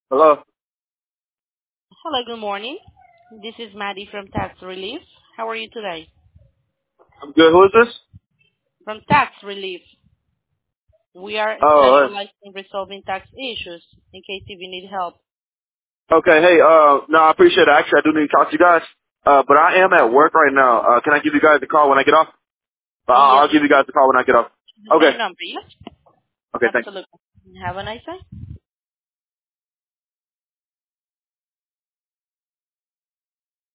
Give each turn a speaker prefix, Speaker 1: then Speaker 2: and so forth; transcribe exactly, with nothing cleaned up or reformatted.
Speaker 1: Hello.
Speaker 2: Hello, good morning. This is Maddie from Tax Relief. How are you today?
Speaker 1: I'm good. Who is this?
Speaker 2: From Tax Relief, we are
Speaker 1: Oh,
Speaker 2: specialized in resolving tax issues in case if you need help.
Speaker 1: uh, okay. Hey, uh, no, I appreciate it. Actually, I do need to talk to you guys. Uh, but I am at work right now. Uh, can I give you guys a call when I get off? Uh, I'll
Speaker 2: Yes,
Speaker 1: I'll give you guys a call when I get off.
Speaker 2: the
Speaker 1: Okay.
Speaker 2: same number, yes?
Speaker 1: Okay, thanks.
Speaker 2: Absolutely. Have a nice day.